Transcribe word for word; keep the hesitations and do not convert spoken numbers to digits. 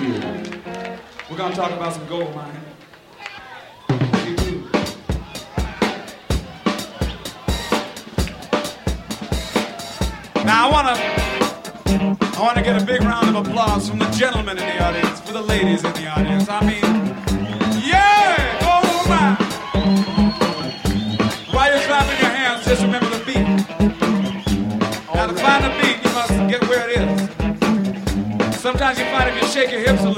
field. We're gonna talk about some gold mining. Now I wanna, I wanna get a big round of applause from the gentlemen in the audience, for the ladies in the audience. I mean, yeah, gold mine. While you're clapping your hands, just remember the beat. Now to find the beat, you must get where it is. Sometimes you find if you shake your hips a